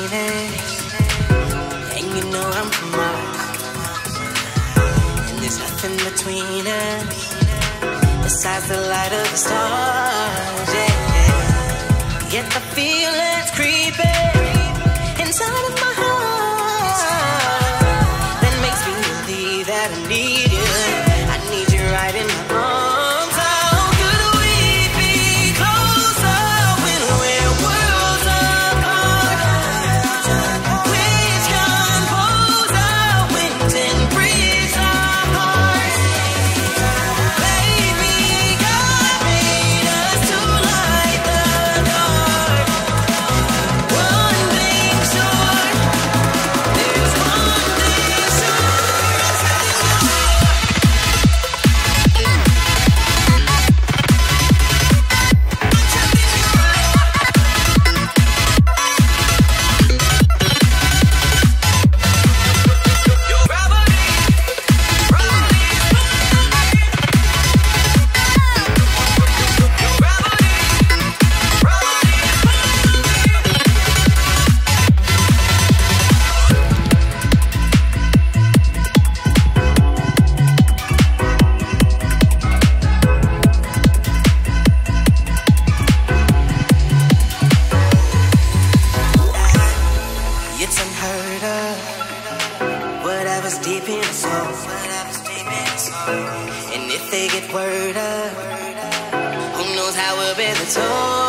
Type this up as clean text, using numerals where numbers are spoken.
Venus, and you know I'm from Mars, and there's nothing between us besides the light of the stars, yeah. Yet the feeling's creeping inside of my heart that makes me believe that I need you. I need you right in my arms. How could we be closer when we're worlds apart? Which composer when 10 breathes apart? Baby, God made us to light the dark. One thing sure, there's one thing sure. It's unheard of, whatever's deep in the soul. And if they get word of, who knows how we'll be the told.